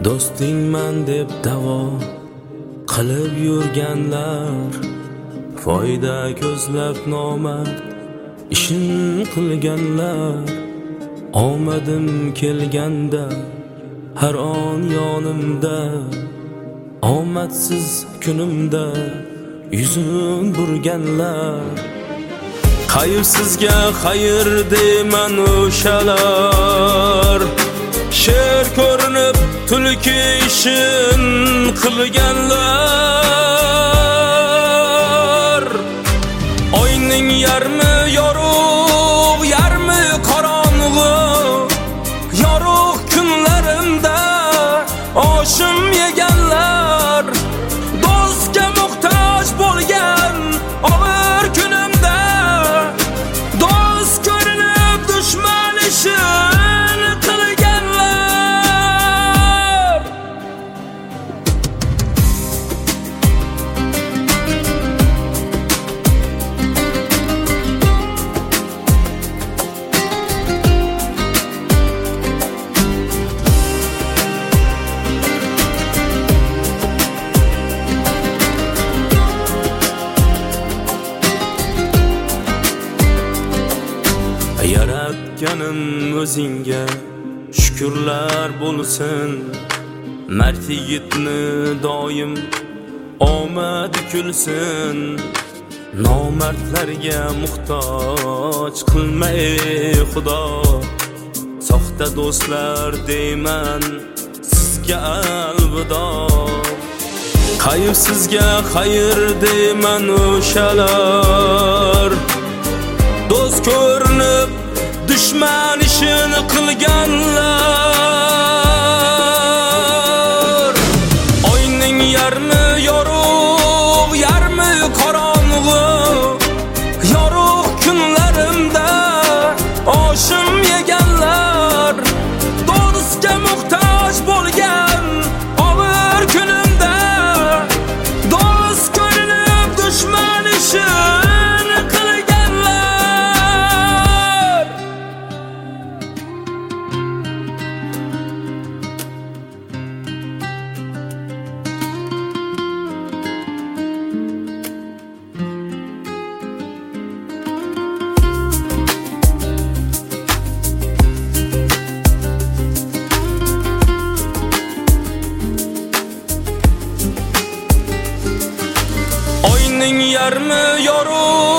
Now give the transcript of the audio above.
Do'stingman deb davo qilib yurganlar, foyda ko'zlab nomard ishin qilganlar. Omadim kelganda har on yonimda, omadsiz kunimda yuzin burganlar. Xayirsizga xayir deyman o'shalar, sher ko'rinib tulki ishin qilganlar. Oyning yarmi yorug', yarmi qorong'u, yorug' kunlarimda oshim yeganlar. Do'stga muhtoj bo'lgan og'ir kunimda, do'st ko'rinib dushman ishin qilganlar. Yaratganim o'zingga shukrlar bo'lsin. Mard yigitni doim omad kulsin. Nomardlarga muhtoj qilma ey Xudo. Soxta do'stlar deyman sizga alvido. Qayg'sizga xayr deyman o'shalar, do'st ko'rinib dushman ishini qilganlar. Oyning yarmi yorug', yarmi qorong'u, yorug' kunlarimda oshim yeganlar. Do'stga muhtoj bo'lgan og'ir kunimda, do'st ko'rinib dushman ishini qilganlar. Oyning yarmi yorug',